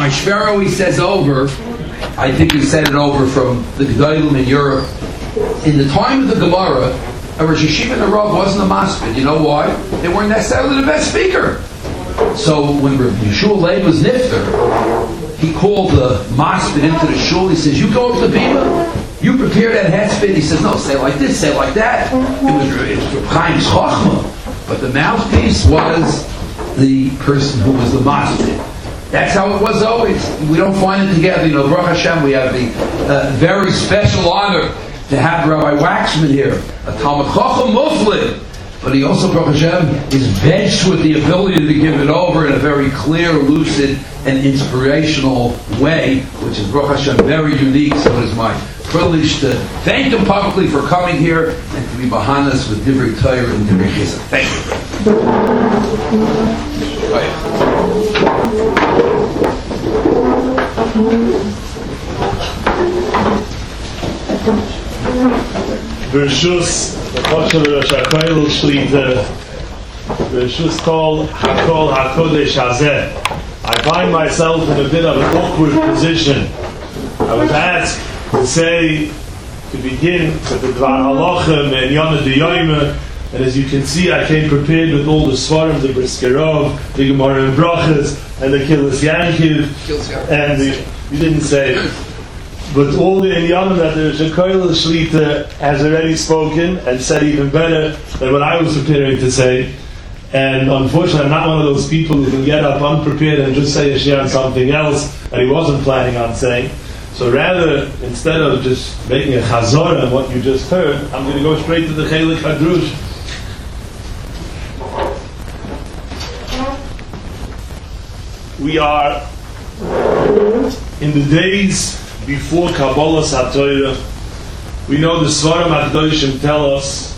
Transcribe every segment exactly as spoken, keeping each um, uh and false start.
Mashvero, he says over, I think he said it over from the Gedolim in Europe. In the time of the Gemara, a Rosh Hashiva and a Rav wasn't a maspid. You know why? They weren't necessarily the best speaker. So when Yeshua Leib was nifter, he called the maspid into the shul. He says, "You go up to the bima, you prepare that headspin." He says, "No, say it like this, say it like that." It was it was Reb Chaim's chochmah, but the mouthpiece was the person who was the maspid. That's how it was always. We don't find it together. You know, Baruch Hashem, we have the uh, very special honor to have Rabbi Waxman here, a Talmud Chacham Muflid. But he also, Baruch Hashem, is vexed with the ability to give it over in a very clear, lucid, and inspirational way, which is, Baruch Hashem, very unique. So it is my privilege to thank him publicly for coming here and to be behind us with Divrei Torah and Divrei Chesed. Thank you. Oh, yeah. Bershus, the Pasha Rosh HaKoil Shlita, Bershus Kol HaKol HaKodesh Hazeh. I find myself in a bit of an awkward position. I was asked to say, to begin with the Dvar Halachim and Yonah D'Yoyma, and as you can see, I came prepared with all the Svarim, the Briskerov, the Gemara and Brachas, and the Kilis Yankiv, and the, you didn't say it. But all the inyanim that the Shekoil Shlita has already spoken and said even better than what I was preparing to say. And unfortunately, I'm not one of those people who can get up unprepared and just say a share on something else that he wasn't planning on saying. So rather, instead of just making a chazorah on what you just heard, I'm going to go straight to the Chelik Hadrush. We are in the days before Kabbalah Satorah. We know the Svarim HaKadoshim tell us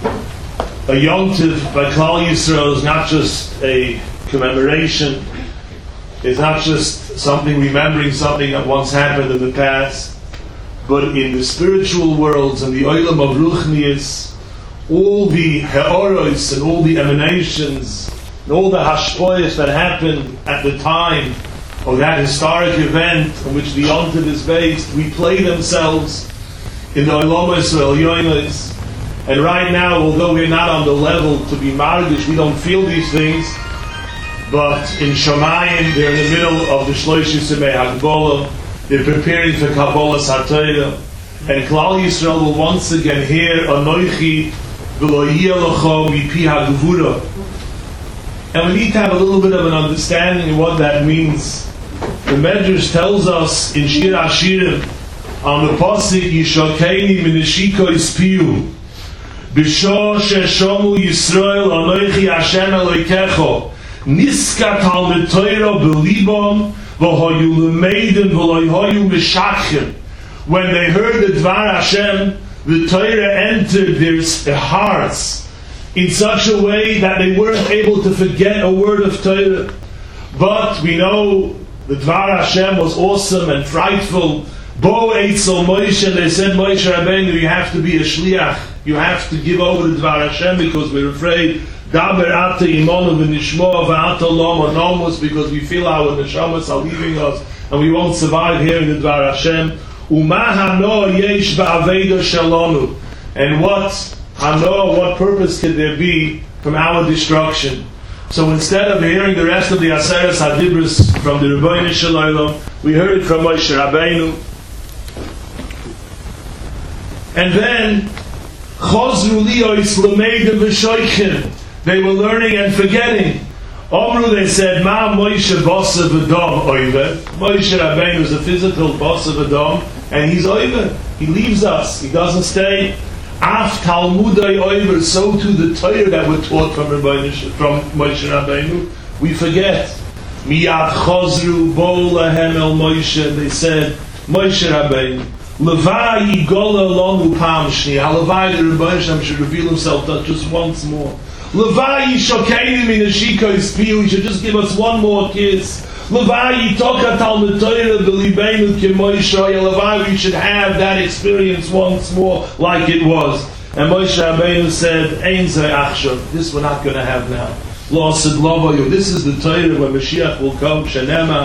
a Yom Tov by Klal Yisrael is not just a commemoration, it's not just something remembering something that once happened in the past, but in the spiritual worlds and the Olam of Ruchnius, all the Heoros and all the emanations and all the Hashpoyas that happened at the time of that historic event on which the Yom Tov is based, we play themselves in the Olam Yisrael Yoynos. And right now, although we're not on the level to be margish, we don't feel these things, but in Shamayim, they're in the middle of the Shlosh Yismei Hagbolah, they're preparing for Kabbalah Satorah, and Klal Yisrael will once again hear Anoichi v'lo yeh lecho mipi hagvura. And we need to have a little bit of an understanding of what that means. The Medrash tells us in Shir Hashirim on the pasuk Yishokeini mineshiko ispiu b'shor sheshomu Yisrael Anoichi Hashem Elokecho niskat al metoira b'libam v'hoyu l'meidin v'loyhoyu mishachim. When they heard the Dvar Hashem, the Torah entered their hearts in such a way that they weren't able to forget a word of Torah. But we know the Dvar Hashem was awesome and frightful. Bo Eitzel Moshe, they said, Moshe Rabbeinu, you have to be a shliach. You have to give over the Dvar Hashem because we're afraid. Daber ata imonu v'nishmo v'ata lom anomus, because we feel our neshamas are leaving us and we won't survive hearing the Dvar Hashem. Uma hano yesh ba'aveda shalonu. And what hano, what purpose could there be from our destruction? So instead of hearing the rest of the Aseres HaDibros from the Rebbeinu Shalom, we heard it from Moshe Rabbeinu. And then Chozru liyos l'meidim v'shoichin. They were learning and forgetting. Omru, they said, Ma Moshe Bosa V'dom Oive. Moshe Rabbeinu is a physical Bosa V'dom, and he's Oive. He leaves us. He doesn't stay. Af Talmudai Oive, so too the Torah that were taught from from Moshe Rabbeinu, we forget. Miyad Chozru Bo Lahem El Moshe. They said, Moshe Rabbeinu, Levai Yigola Lonu Pam Shniya. Levai, the Rebbeinu Shem should reveal himself just once more. Levai Shokeini Minashiko Ispiu, he should just give us one more kiss. Levai Yitoka Talmud Torah B'Libeinu K'Moshe. Levai, we should have that experience once more like it was. And Moshe Rabbeinu said, Ein Zeh Achshav, this we're not going to have now. Lo Sid Lovayu, this is the Torah where Mashiach will come. Shenema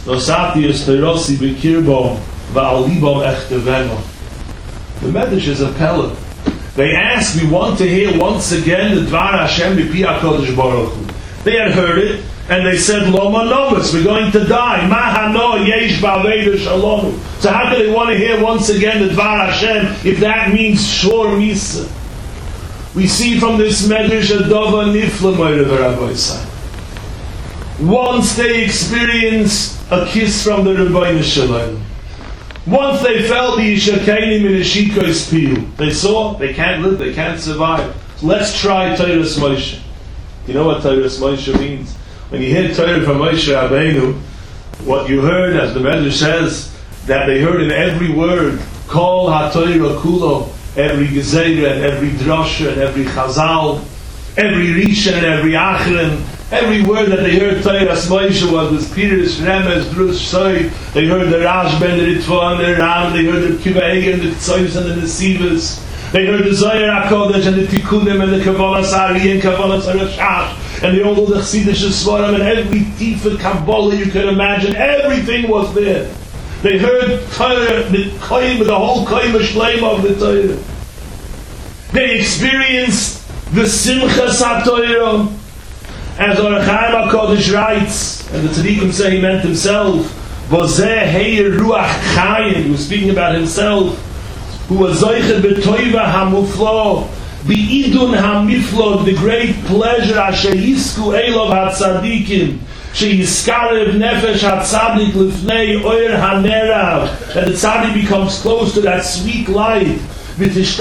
Nosatius Terosi Bekirbo Va'alibom Echteveno. The Medrash is a pella. They asked, we want to hear once again the Dvar Hashem B'Pi HaKodesh Baruch Hu. They had heard it, and they said, Loma Nomus, we're going to die. Mahano Yesh Ba'aveda Shalom. So how can they want to hear once again the Dvar Hashem if that means Shor Misa? We see from this Medrash a Dova Nifla Moira Rabbi Sai. Once they experienced a kiss from the Rebbeinu Shalom, once they felt the Yishakeinim in Ashiko's peel, they saw they can't live, they can't survive. So let's try Teiras Moshe. You know what Teiras Moshe means? When you hear Torah from Moshe Rabbeinu, what you heard, as the Medrash says, that they heard in every word, Kol HaTorah Kulo, every Gezeira and every Drosha and every Chazal, every Risha and every Achron, every word that they heard Teiras Moshe was was Pirush, Remez, Drush, Soy. They heard the Rashben, the Ritvan, the Ram, they heard the Kiva Egan, the Tzoyos and the Nesivas. They heard the Zohar HaKodesh and the Tikkunim and the Kavalas Ari and Kavalas Arashash. And they all know the Chassidish Svarim and every Tifa Kabbalah you could imagine. Everything was there. They heard Torah, the Koyim, the whole Koyim Shlema of the Torah. They experienced the Simchas HaTorah. As Orach Chaim HaKodesh writes, and the Tzaddikim say he meant himself, Vozeh Heir Ruach Chaim, he was speaking about himself, who was Zoichet B'Toiva HaMuflo, B'Idun HaMiflo, the great pleasure, Asher Yisku Elov HaTzadikim, Sheyiskarev Nefesh HaTzadik Lifnei Oyer HaNerav, that the Tzadik becomes close to that sweet light, and there's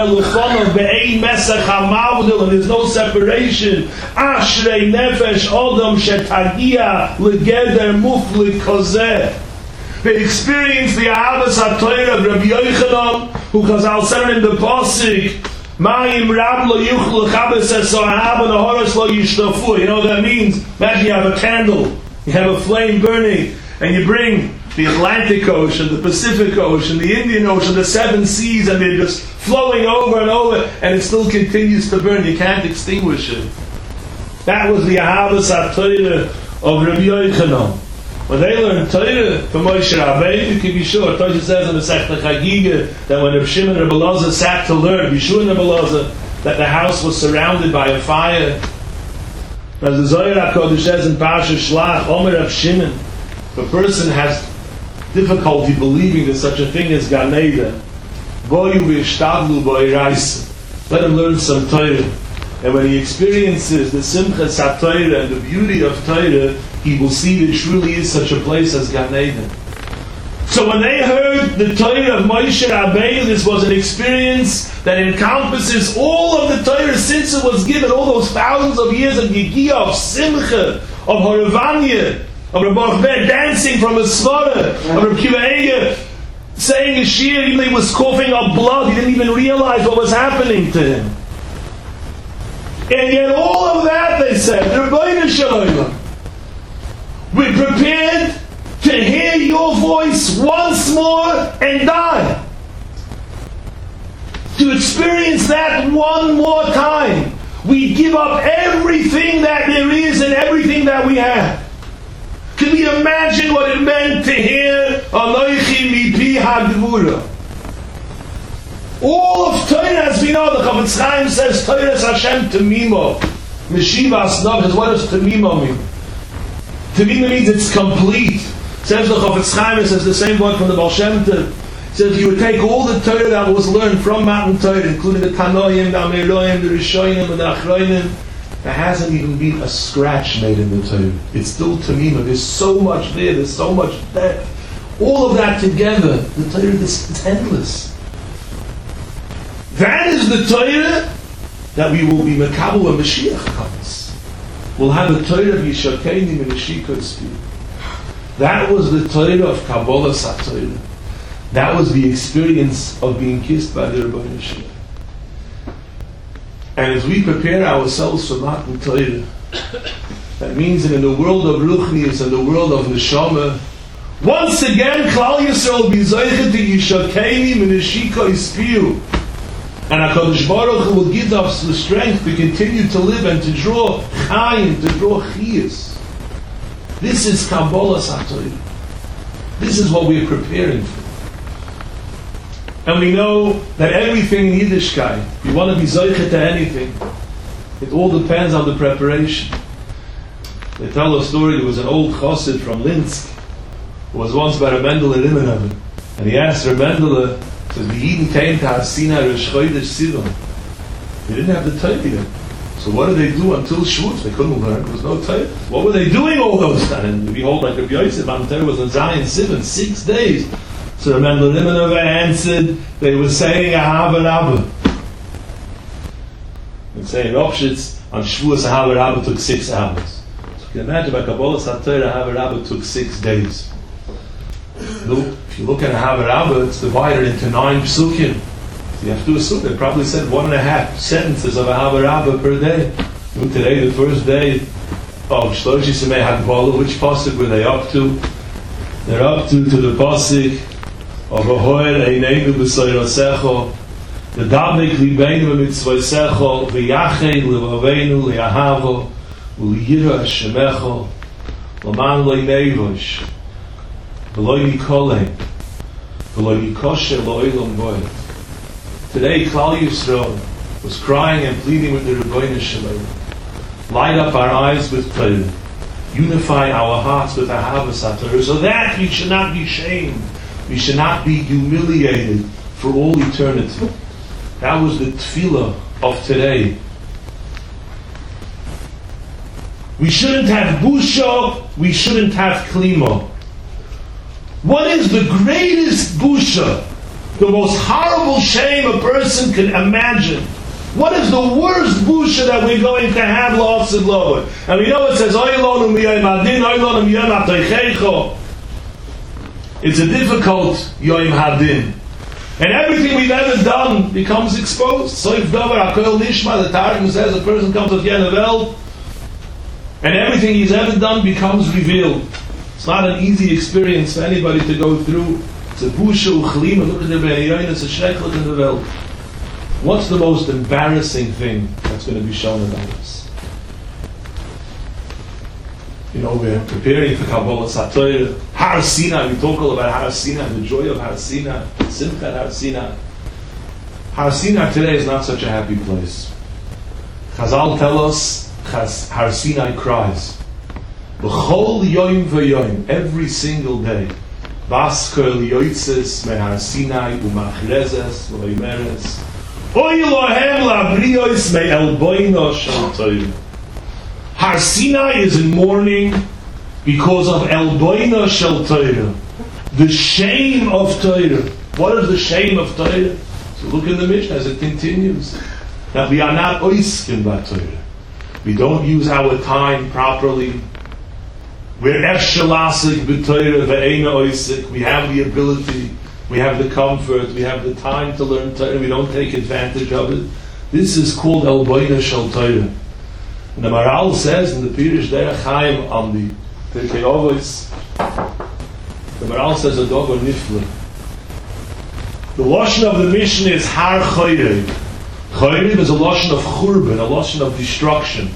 no separation. Ashrei nefesh odom shetagia legeder mufli kozeh. They experienced the Ahavas HaTorah of Rabbi Yochanan, who Chazal said in the Pasuk, Ma'im rab lo yuchlu chabes es ohab and ahoros lo yishtafu. You know what that means? Imagine you have a candle, you have a flame burning, and you bring the Atlantic Ocean, the Pacific Ocean, the Indian Ocean, the seven seas, and they're just flowing over and over, and it still continues to burn. You can't extinguish it. That was the Ahavas HaTorah of Rabbi Yochanan. When they learned Torah from Moshe Rabbeinu, you can be sure. Torah says in the Sechta Chagiga that when Reb Shimon and Reb Elazar sat to learn, Yeshua and Reb Elazar, that the house was surrounded by a fire. As the Zohar HaKodesh says in Parashat Shlach, Omer Reb Shimon, if a person has difficulty believing there's such a thing as Gan Eden, let him learn some Torah. And when he experiences the Simchas HaTorah and the beauty of Torah, he will see there truly is such a place as Gan Eden. So when they heard the Torah of Moshe Rabbeinu, this was an experience that encompasses all of the Torah since it was given, all those thousands of years of Yigiyah, of Simcha, of Horavanya, of Rabbi Achber dancing from a svara, of Rabbi Kiva Eger saying a shir even though he was coughing up blood, he didn't even realize what was happening to him. And yet all of that, they said, Rebbeinu Shalom, we're prepared to hear your voice once more and die. To experience that one more time. We give up everything that there is and everything that we have. Can we imagine what it meant to hear Anoichi Mipi HaGvura? All of Torah, as we know, the Chofetz Chaim says Torah is Hashem Temimo. Meshivas Nov, what does Temimo mean? Temimo means it's complete. Says the Chofetz Chaim, it says the same word from the Baal Shem Tov. Says you would take all the Torah that was learned from Matan Torah, including the Tanoim, the Ameroim, the Rishonim, and the Achronim. There hasn't even been a scratch made in the Torah. It's still Tamima. There's so much there. There's so much depth. All of that together, the Torah is endless. That is the Torah that we will be Mekabel when Mashiach comes. We'll have the Torah of Yishakeinim and Ashiko's peel. That was the Torah of Kabbalah HaTorah. That was the experience of being kissed by the Rebbeinu Shalom. And as we prepare ourselves for Matan Torah, that means that in the world of Ruchnius and the world of Neshama, once again, Klal Yisrael will be Zoichet to Yishakeinim and Ashiko's peel. And HaKadosh Baruch Hu will give us the strength to continue to live and to draw Chaim, to draw Chiyas. This is Kabbalah HaTorah. This is what we're preparing for. And we know that everything in Yiddishkeit, if you want to be zoichet to anything, it all depends on the preparation. They tell a story, there was an old chassid from Linsk, who was once by a Mendele Rimmenhoven, and he asked Reb Mendele, says, the Yidden came to Har Sinai Rosh Chodesh Sivan. They didn't have the Torah yet. So what did they do until Shavuot? They couldn't learn, there was no Torah. What were they doing all those times? And behold, like Rabbi Yosef, on Torah was in Zion Sivan, six days. So Reb Mendele Rimmenhoven answered, they were saying Ahava Rabbah. And saying Ropshitz, on Shavuot Ahava Rabbah took six hours. So you can imagine by Kabbalah Satorah Ahava Rabbah took six days. Look, if you look at Ahava Rabbah, it's divided into nine psukim. So you have to assume they probably said one and a half sentences of Ahava Rabbah per day. Look, today, the first day of Shloshi Semei Hagbolah, which pasuk were they up to? They're up to, to the pasuk of Ahoel Eineinu B'Soyrosecho, the Dabnik Libeinu B'Mitzvosecho, V'Yached L'Vaveinu L'Yahavo, U'Yira Shemecho, L'man Lo'Neivosh, V'Lo Yikolei, V'Lo Yikoshe Lo'Olam Goy. Today, Klal Yisrael was crying and pleading with the Rebbeinu Shalom. Light up our eyes with Torah. Unify our hearts with Ahavas HaTorah, so that we should not be shamed. We should not be humiliated for all eternity. That was the tefillah of today. We shouldn't have busha, we shouldn't have klima. What is the greatest busha? The most horrible shame a person can imagine. What is the worst busha that we're going to have, lost and lower? And we know it says, it's a difficult Yoim Hadin. And everything we've ever done becomes exposed. Soif Davar HaKol Nishma, the Targum says a person comes of Yenavel, and everything he's ever done becomes revealed. It's not an easy experience for anybody to go through. It's a busha uchlima, look at the Be'ayon, it's a shreklet in the Welt. What's the most embarrassing thing that's going to be shown about us? You know, we're preparing for Kabbalah Satorah. Har Sinai, we talk all about Har Sinai, the joy of Har Sinai, Simchat Har Sinai. Har Sinai today is not such a happy place. Chazal tell us, Har Sinai cries. B'chol yoim v'yoim, every single day. Vaskol yoitzes me Har Sinai u'machrezes v'oimeres. Oy lohem labriyos me elboino shel Torah. Har Sinai is in mourning because of elboino shel Torah, the shame of Torah. What is the shame of Torah? So look in the Mishnah as it continues, that we are not oiskin by Torah. We don't use our time properly. We're efshalasik b'Torah ve'ena oisik. We have the ability, we have the comfort, we have the time to learn Torah. We don't take advantage of it. This is called elboina shel Torah. And the Maral says in the Pirish Derech Chaim on the Pirkei Avos, the Maral says a dog or nifle. The lashon of the Mishnah is har choyrev. Choyrev is a lashon of churban, a lashon of destruction,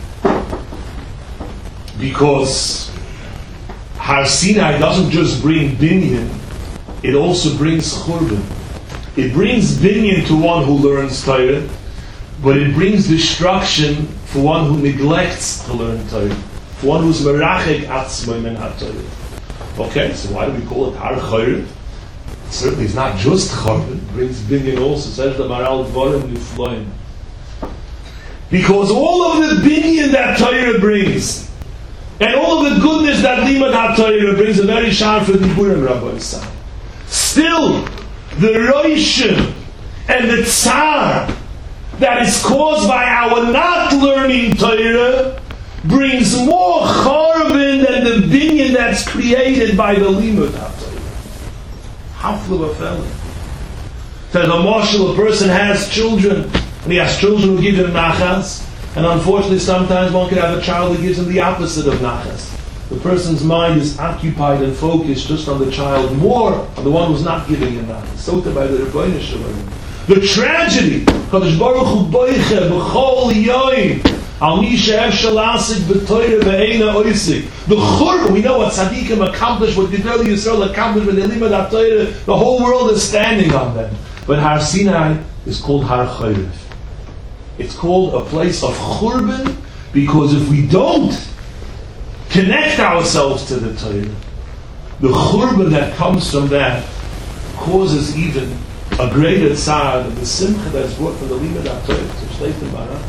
because Har Sinai doesn't just bring binyan, it also brings churban. It brings binyan to one who learns Torah, but it brings destruction for one who neglects to learn Torah, for one who's merachek atzmai min ha-Torah. Okay, so why do we call it Har Choyrev? Certainly it's not just churban, it brings binyan also, says the Maral Dvarim Nifloim. Because all of the binyan that Torah brings, and all of the goodness that Limud HaTorah brings, a very sharp for the Diburim, Rabbi Yisrael. Still, the Roishim and the Tsar that is caused by our not learning Torah brings more chorban than the binyan that's created by the Limud HaTorah. Haflu Afeli. So the marshal, a person has children, and he has children who give him nachas, and unfortunately sometimes one could have a child that gives him the opposite of nachas. The person's mind is occupied and focused just on the child, more on the one who's not giving him nachas. So by the Rebbeinu Shalom. The tragedy, Kadosh Baruch Hu boiche b'chol yoyim, Al Misha Shalasik B'Toyre Ve'ena Oisik. The Churban, we know what Tzadikim accomplished, what Gedolei Yisrael accomplished with the Limud HaToyre. The whole world is standing on them. But Har Sinai is called Har Chayrev. It's called a place of Churban because if we don't connect ourselves to the Torah, the Churban that comes from that causes even a greater tzad than the simcha that's brought from the Limud HaToyre to Shleitim Bara.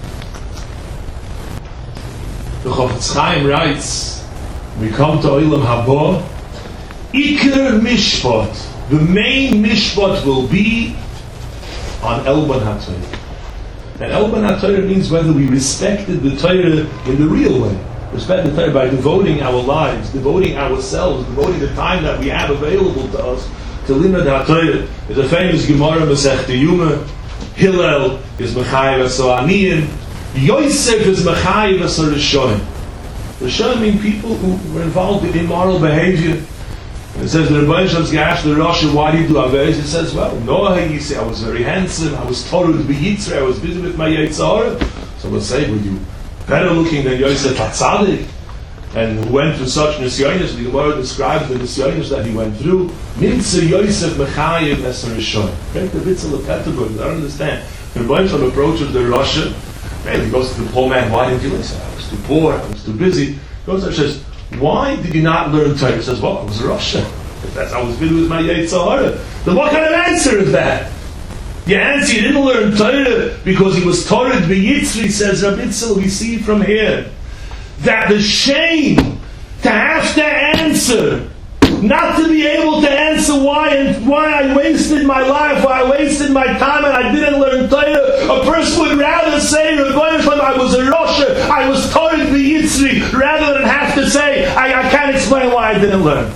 The Chofetz Chaim writes, we come to Olam Haba, Iker Mishpat, the main Mishpat will be on Elban HaToyre. And Elban HaToyre means whether we respected the Torah in the real way. Respect the Torah by devoting our lives, devoting ourselves, devoting the time that we have available to us to Limud HaToyre. There's a famous Gemara, Masechta Yuma, Hillel is Mechayev Aso Aniyin, Yosef is Mechayev Aso Rishonim. Rishonim mean people who were involved in immoral behavior. It says the Rebbeinu Shalom's asked the Rosh, why do you do Averis? He says, well, Noah, you say, I was very handsome, I was Torah to be Yitzra, I was busy with my Yitzhara. So we'll say, were you better looking than Yosef HaTzadik? And who went through such Nisyonis? The Gemara describes the Nisyonis that he went through. Nimtza Yosef Mechayev Eser Rishon. Great the Vitzel of Peterburg, I don't understand. When Rebbeinu Shalom approaches the Rosh, maybe he goes to the poor man, why didn't you listen? I was too poor, I was too busy. He goes and says, why did you not learn Torah? He says, well, I was a Rosh. If that's I was busy with my Yitzhara. Then what kind of answer is that? The answer, he didn't learn Torah because he was Torah to be Yitzri, says Rabbi Itzel, we see from here that the shame to have to answer, not to be able to answer why and why I wasted my life, why I wasted my time and I didn't learn Torah. A person would rather say, I was a Rosh, I was Torah to be Yitzri, rather than have to say, I, I can't explain why I didn't learn.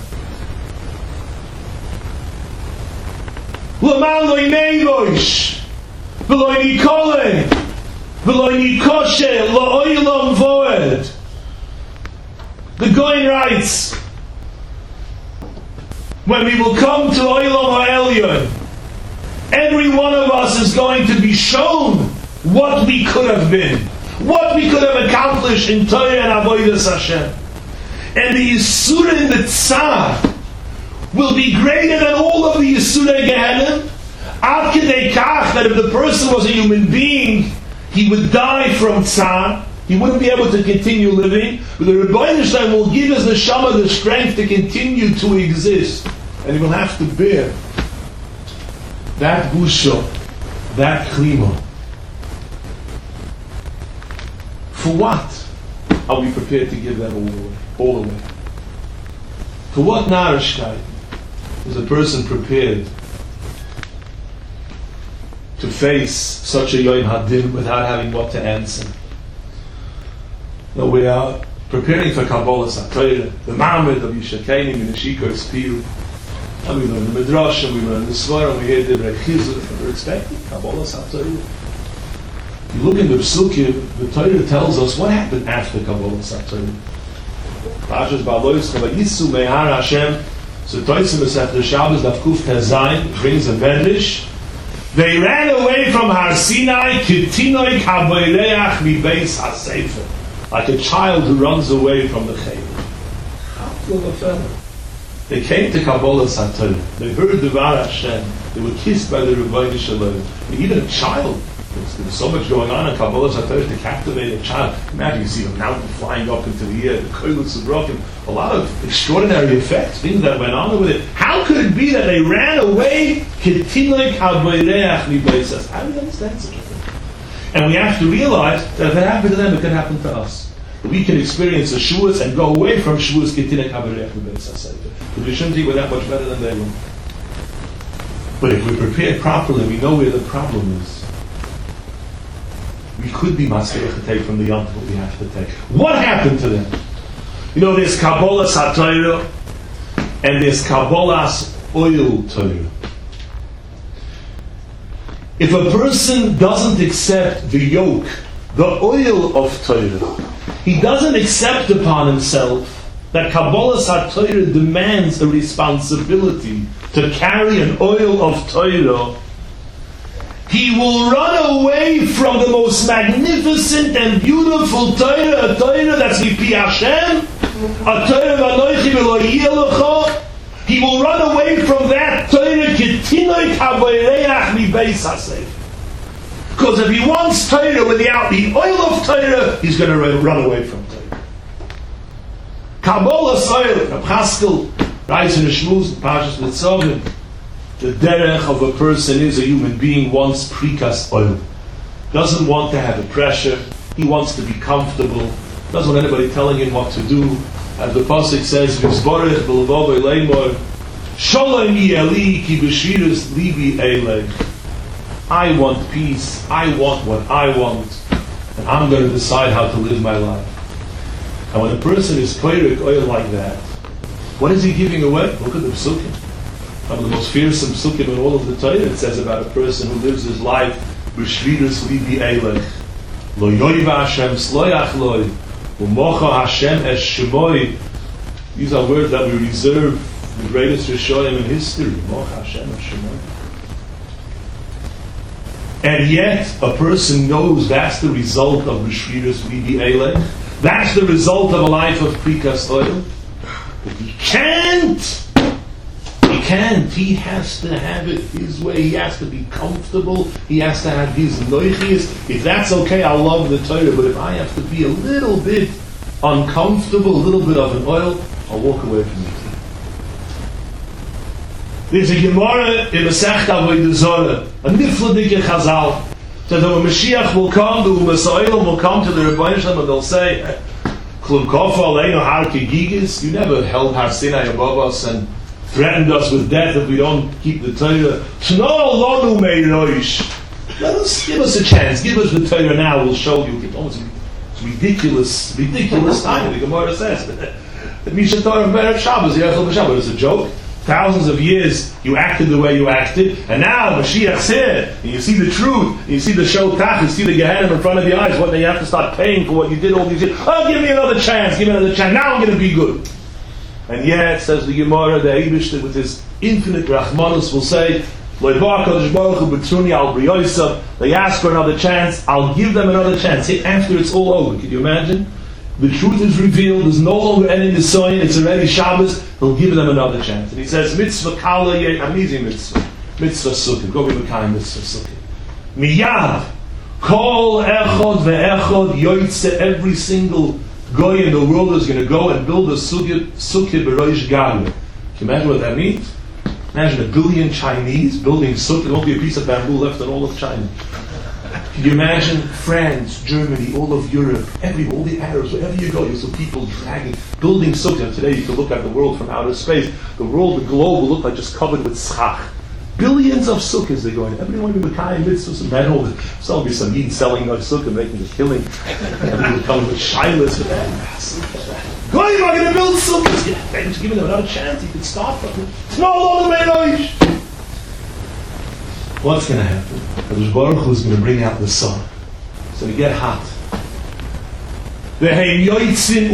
L'man lo yimei rosh, v'lo yikole, v'lo yikoshe, lo oilam voed. The Goyen writes, when we will come to Olam HaElyon, every one of us is going to be shown what we could have been, what we could have accomplished in Torah and Avodas Hashem. And the Yisura in the Tzar will be greater than all of the Yisura Gehenim, ad kedei kach that if the person was a human being, he would die from Tzar. He wouldn't be able to continue living, but the Rebbeinu Shalom will give his neshama the strength to continue to exist, and he will have to bear that busha, that klima. For what are we prepared to give that all away? All away? For what narishkeit is a person prepared to face such a Yom Hadin without having what to answer? No, we are preparing for Kabbalah HaTorah, the Ma'amid of Yishakeinim in the Shikos Piru. And we learn the Midrash, and we learn the Svar, and we hear the Rechizah, and we're expecting Kabbalah HaTorah. You look in the Psukim, the Torah tells us what happened after Kabbalah HaTorah. Parashas Ba'alois, Kavayisu Mehar Hashem, so Toitzim is after Shabbos, Davkuf Tezayin, brings a Vendish. They ran away from Har Sinai, Kitinoik HaBoireach Mibeis HaSefer. Like a child who runs away from the Chayim. How full of a fellow. They came to Kabbalah HaTorah. They heard the Var Hashem. They were kissed by the Rebbeinu Shalom. Even a child. There's so much going on in Kabbalah HaTorah to captivate a child. Imagine you see a mountain flying up into the air, the koilus are broken. A lot of extraordinary effects, things that went on with it. How could it be that they ran away? How do you understand such a thing? And we have to realize that if it happened to them, it can happen to us. We can experience a shuas and go away from shuas. But we shouldn't think we're that much better than they were. But if we're prepared properly, we know where the problem is. We could be maskeh to take from the yom what we have to take. What happened to them? You know, there's Kabbalah HaTorah and there's Kabbalah's oil Torah. If a person doesn't accept the yoke, the oil of Torah, he doesn't accept upon himself that Kabbalah HaTorah demands a responsibility to carry an oil of Torah, he will run away from the most magnificent and beautiful Torah, a Torah that's Mipi Hashem, a Torah v'anoichi v'lo yelecha. He will run away from that Torah k'tinoi k'avoreach mibeis haseif. Because if he wants Torah without the oil of Torah, he's going to run away from Torah. Kabbalas oil, Reb Chaskel writes in the Shmuz, Parshas Nitzavim, the derech of a person is a human being wants prikas oil. Doesn't want to have a pressure. He wants to be comfortable. Doesn't want anybody telling him what to do. As the pasuk says, "V'zborech b'levavei leimor, shalom yeli ki b'shiras libi eilei." I want peace. I want what I want, and I'm going to decide how to live my life. And when a person is koyrek oil like that, what is he giving away? Look at the psukim. One of the most fearsome psukim in all of the Torah, it says about a person who lives his life b'shviras libi eilech, lo yoiva Hashem sloyach loy, u'mocha Hashem es shemoi. These are words that we reserve the greatest Rishonim in history. Mocha Hashem es shemoi. And yet, a person knows that's the result of b'shviras libi eilech. That's the result of a life of prikas oil. But he can't. He can't. He has to have it his way. He has to be comfortable. He has to have his noichias. If that's okay, I'll love the Torah. But if I have to be a little bit uncomfortable, a little bit of an oil, I'll walk away from it. There's a Gemara in Masechta Avodah Zarah, a nifladike Chazal, that when Mashiach will come, the Umasoilim will come to the Rebbeinu Shalom and they'll say, Klum Kofa Aleinu Har Kegigis, you never held Har Sinai above us and threatened us with death if we don't keep the Torah. Tno lonu meiroish. Let us give us a chance. Give us the Torah now. We'll show you. It's ridiculous, ridiculous time. The Gemara says that Misha Torah Berev Shabbos, Yechel B'Shabbos. It's a joke. Thousands of years you acted the way you acted, and now Mashiach's here, and you see the truth, and you see the show tach, you see the Gehenna in front of your eyes. What then you have to start paying for what you did all these years. Oh, give me another chance. Give me another chance. Now I'm going to be good. And yet, says the Gemara, the Eibishter with his infinite Rachmanus will say, they ask for another chance, I'll give them another chance. After it's all over, can you imagine? The truth is revealed, there's no longer any Nisoyin, it's already Shabbos, he'll give them another chance. And he says, Mitzvah Kala Ye Amizi Mitzvah, Mitzvah Sukkah, go be Mekayim Mitzvah Sukkah. Miyav, Kol Echod Ve'echod Yoitze, every single Goy in the world is going to go and build a Sukkah B'Roish Galu. Can you imagine what that means? Imagine a billion Chinese building Sukkah, there won't be a piece of bamboo left in all of China. Can you imagine France, Germany, all of Europe, every, all the Arabs, wherever you go, you see people dragging, building Sukkah. Today you can look at the world from outer space. The world, the globe will look like just covered with schach. Billions of sukkahs they're going. Everybody want to be Mekayim mitzvahs and man over. So there'll be some Yid selling a sukkah, making a killing. Everybody coming with shilas for that. Go, you're not going to build sukkahs. Yeah, they're just giving them another chance. You can start from it. It's no longer made. What's going to happen? The Baruch Hu is going to bring out the sun. It's going to get hot. They're going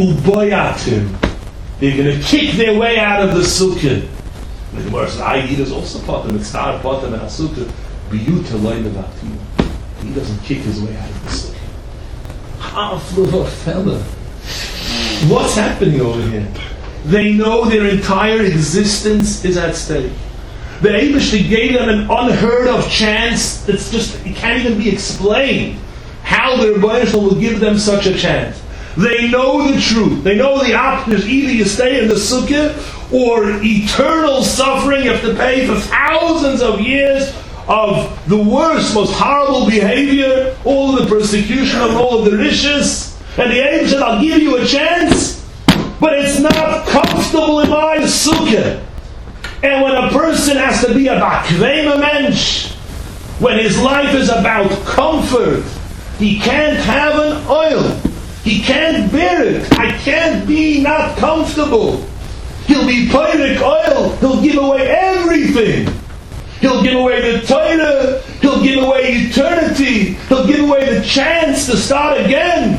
to kick their way out of the sukkah. The Gemara says, I eat is also potem. It's not potem and a sukkah. Biyuta loynevatim. He doesn't kick his way out of the sukkah. Half of a fella. What's happening over here? They know their entire existence is at stake. The Eibishter gave them an unheard of chance that's just, it can't even be explained how the Rebbeinu Shalom will give them such a chance. They know the truth. They know the option is either you stay in the sukkah or eternal suffering. You have to pay for thousands of years of the worst, most horrible behavior, all of the persecution of all of the rishis. And the Eibishter said, I'll give you a chance, but it's not comfortable in my sukkah. And when a person has to be a bakvema mensch, when his life is about comfort, he can't have an oil. He can't bear it. I can't be not comfortable. He'll be pyrrhic oil. He'll give away everything. He'll give away the Torah. He'll give away eternity. He'll give away the chance to start again.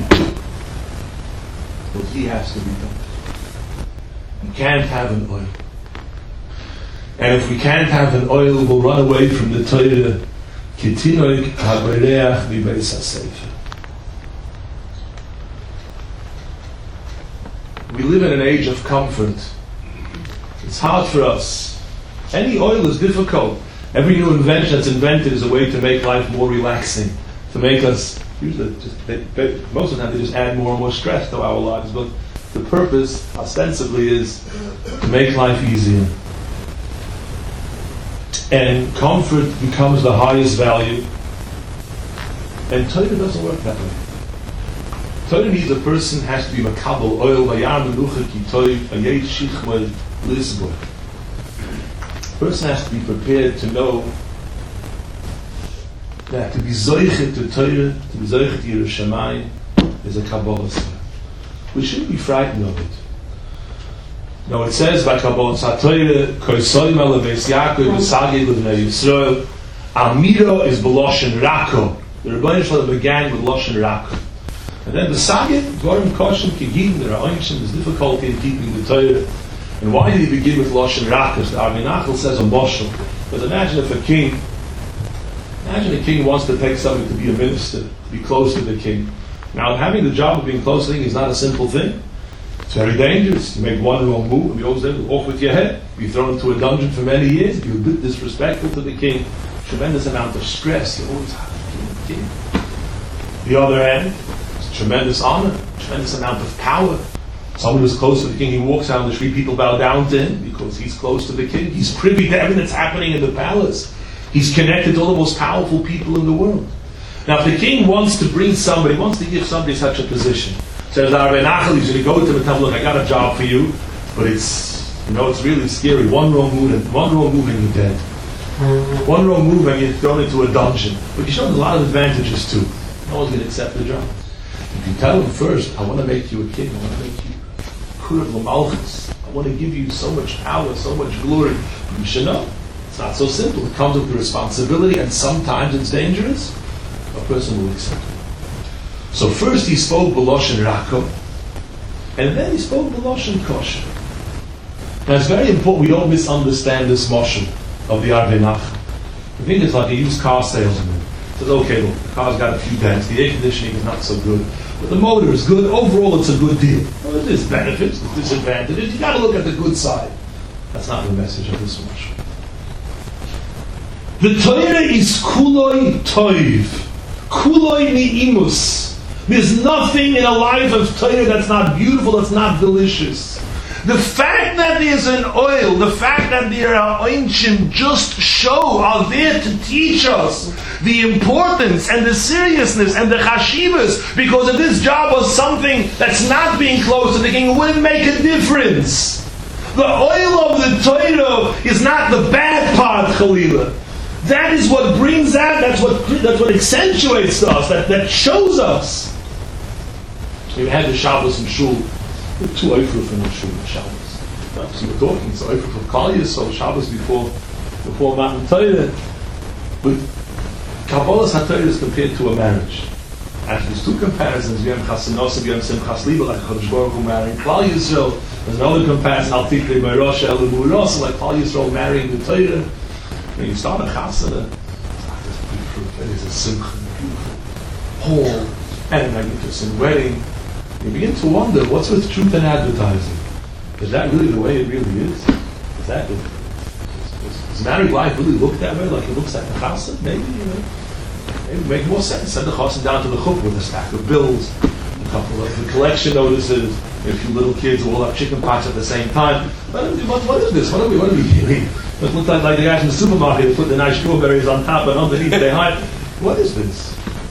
But he has to be done. You can't have an oil. And if we can't have an oil, we'll run away from the Torah. Kitinoik habereach mibeis hasefer. We live in an age of comfort. It's hard for us. Any oil is difficult. Every new invention that's invented is a way to make life more relaxing, to make us, usually, just, they, they, most of the time they just add more and more stress to our lives, but the purpose, ostensibly, is to make life easier. And comfort becomes the highest value. And Torah doesn't work that way. Torah means a person has to be makabel oil vayam menucha ki toiv vayet shichmel lisboy. A person has to be prepared to know that to be zoichet to Torah, to be zoichet to Yerushalayim, is a Kabbalah. We shouldn't be frightened of it. Now it says by Kabbalah Torah, Koisoyim alaveis Yaakov v'sagei l'vnei Yisrael, Amira is b'loshen rako. The Rebbeinu Shalom began with loshen rako. And then the Sagit, Dvarim Koshem Kigim, there are Einshim, there's difficulty in keeping the Torah. And why did he begin with Lashon Rakas? The Arvei Nachal says a moshel. Because imagine if a king, imagine a king wants to take somebody to be a minister, to be close to the king. Now, having the job of being close to the king is not a simple thing. It's very dangerous. You make one wrong move, and you always end off with your head. Be thrown into a dungeon for many years. You're a bit disrespectful to the king. Tremendous amount of stress. You always have to king, king. The other end, tremendous honor, tremendous amount of power. Someone who's close to the king, he walks down the street, people bow down to him because he's close to the king. He's privy to everything that's happening in the palace. He's connected to all the most powerful people in the world. Now, if the king wants to bring somebody, wants to give somebody such a position, says, Arvei Nachal, he's going to go to him and tell him, look, I got a job for you, but it's, you know, it's really scary. One wrong move, and one wrong move and you're dead. One wrong move and you're thrown into a dungeon. But you show him a lot of advantages too. No one's going to accept the job. If you tell him first, I want to make you a king, I want to make you Kurav L'Malchus, I want to give you so much power, so much glory. You should know. It's not so simple. It comes with the responsibility, and sometimes it's dangerous. A person will accept it. So first he spoke B'Loshen Rako, and then he spoke B'Loshen Kosher. Now it's very important we don't misunderstand this motion of the Arvei Nachal. I think it's like a used car salesman. He says, okay, look, the car's got a few dents, the air conditioning is not so good, but the motor is good, overall it's a good deal. Well, there's benefits, there's disadvantages, you got to look at the good side. That's not the message of this motion. The Torah is kuloi toiv, kuloi ni'imus. There's nothing in a life of Torah that's not beautiful, that's not delicious. The fact that there's an oil, the fact that there are Einshim just show, are there to teach us the importance and the seriousness and the chashivas, because if this job was something that's not being close to the king, it wouldn't make a difference. The oil of the Torah is not the bad part, Chalila. That is what brings out, that's what that's what accentuates to us, that, that shows us. We had the Shabbos in Shul. There were two Eifruf in the Shul in Shabbos. Now, so we're talking, it's Eifruf of Kal Yisrael, Shabbos before, before Matan Torah. But Kabbalah HaTorah is compared to a marriage. Actually, there's two comparisons. We have Chasanos, we have Simchas Liba, like Chodesh Baruch Hu marrying Kal Yisrael. There's another comparison, Al Tikri Meirosha El Muros, like Kal Yisrael marrying the Torah. When you start a Chasana, it is a Simcha, a beautiful hall, and a magnificent wedding. You begin to wonder, what's with truth and advertising? Is that really the way it really is? Is that it? Does married life really look that way, like it looks at the Chassan? Maybe, you know, maybe it make more sense. Send the Chassan down to the Chuppah with a stack of bills, a couple of the collection notices, a few little kids who all have chicken pots at the same time. What, what, what is this? What are we, what are we doing? It looks like, like the guys in the supermarket who put the nice strawberries on top and underneath they hide. What is this?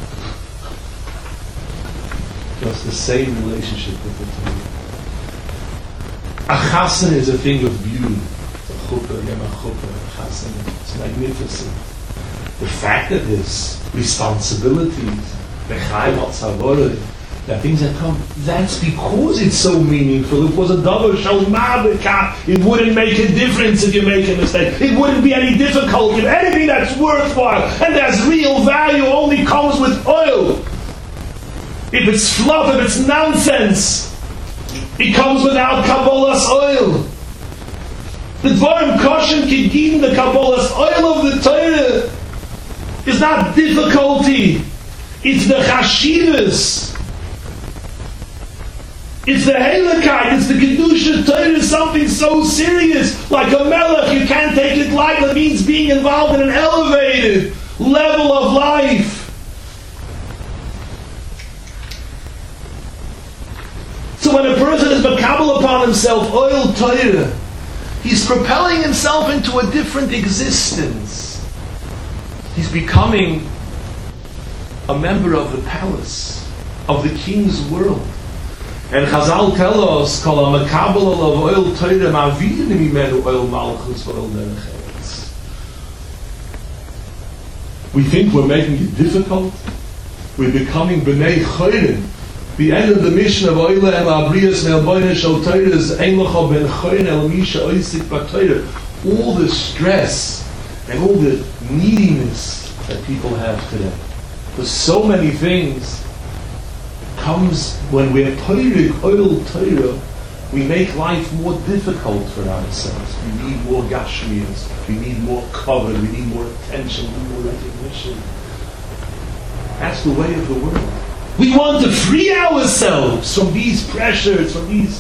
Just the same relationship with the Torah. A chassan is a thing of beauty. It's a chuppah, yom chuppah, a chassan. It's magnificent. The fact that there's responsibilities, the chayim al that things that come, that's because it's so meaningful. If it was a double shalmah, it wouldn't make a difference if you make a mistake. It wouldn't be any difficult. If anything that's worthwhile and has real value only comes with oil. If it's fluff, if it's nonsense, it comes without Kabbalah's oil. The Dvarim Koshem Kigim, the Kabbalah's oil of the Torah, It's not difficulty. It's the chashivas. It's the Heiligkeit, it's the Kedusha Torah, is something so serious. Like a melech, you can't take it lightly. It means being involved in an elevated level of life. So when a person is makabel upon himself, oil Torah, he's propelling himself into a different existence. He's becoming a member of the palace, of the king's world. And Chazal tell us, Kol ha-makabel of oil Torah ma'avir mimenu oil malchus v'oil derech eretz. We think we're making it difficult. We're becoming b'nei choyrim. The end of the mission of oil el abrias ne'el boine shel Torah is ein lecha ben choyrim el misha oisik b'Torah. All the stress and all the neediness that people have today. There's so many things comes when we're Torah, oil Torah, we make life more difficult for ourselves. We need more gashmias, we need more cover, we need more attention, we need more recognition. That's the way of the world. We want to free ourselves from these pressures, from these.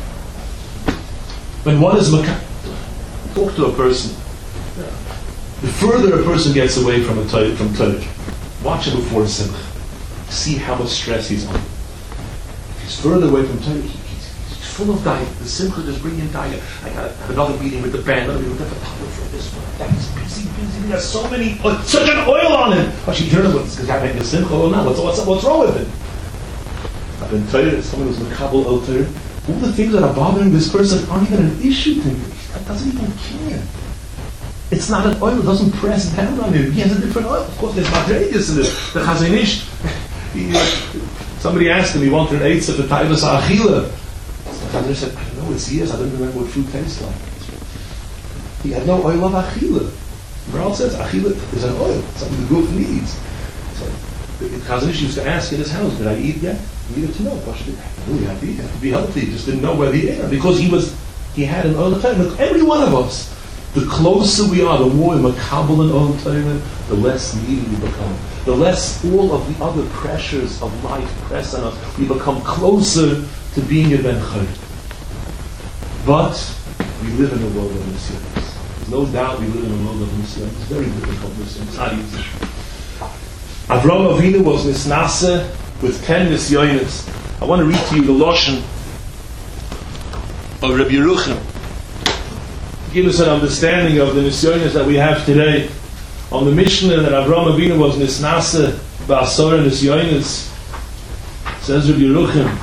When one is maka- talk to a person. The further a person gets away from a Torah, from Torah, watch him before Simcha. See how much stress he's under. If he's further away from Torah, he, he's, he's full of diet. The Simcha just bring in diet. I got another meeting with the band, another meeting with the photographer, this one, that. He's busy, busy. He has so many, oh, such an oil on him. Oh, she turned with this guy making a Simcha. Oh, no, what's, what's, what's wrong with it? I've been Torah, someone who's makabel el Torah. All the things that are bothering this person aren't even an issue to me. That doesn't even care. It's not an oil, it doesn't press down on him. He has a different oil. Of course, there's madregas in this. The Chazon Ish. He, uh, somebody asked him, he wanted an eitzah for Taivas Achila. The Chazon Ish said, I don't know, it's years, I don't remember what food tastes like. He had no oil of Achila. Maral says, Achila is an oil, something the goof needs. So, the Chazon Ish used to ask in his house, did I eat yet? He needed to know. Gosh, did I really have to eat? I have to be healthy. He just didn't know whether he ate. Because he was, he had an oil of Torah. Look, every one of us, the closer we are, the more makabel and oil Torah, the less needy we become. The less all of the other pressures of life press on us. We become closer to being a ben chayr. But we live in a world of nisyonos. There's no doubt we live in a world of nisyonos. It's very difficult nisyonos. It's not easy. Avraham Avinu was nisnase with ten nisyonos. I want to read to you the Lashon of Rabbi Yerucham. Give us an understanding of the nisyonos that we have today. On the Mishnah that Avraham Avinu was nisnase ba'asora nisyonos, says Rabbi Yerucham,